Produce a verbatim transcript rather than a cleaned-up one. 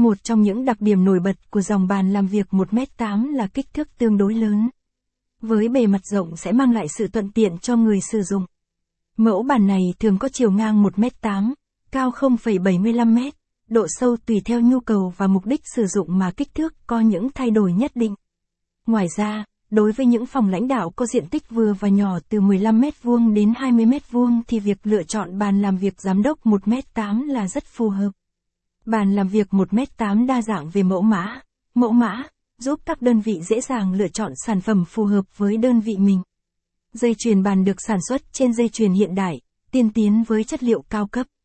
Một trong những đặc điểm nổi bật của dòng bàn làm việc một mét tám là kích thước tương đối lớn. Với bề mặt rộng sẽ mang lại sự thuận tiện cho người sử dụng. Mẫu bàn này thường có chiều ngang một mét tám, cao không phẩy bảy mươi lăm mét, độ sâu tùy theo nhu cầu và mục đích sử dụng mà kích thước có những thay đổi nhất định. Ngoài ra, đối với những phòng lãnh đạo có diện tích vừa và nhỏ từ mười lăm mét vuông đến hai mươi mét vuông thì việc lựa chọn bàn làm việc giám đốc một mét tám là rất phù hợp. Bàn làm việc một mét tám đa dạng về mẫu mã, mẫu mã, giúp các đơn vị dễ dàng lựa chọn sản phẩm phù hợp với đơn vị mình. Dây chuyền bàn được sản xuất trên dây chuyền hiện đại, tiên tiến với chất liệu cao cấp.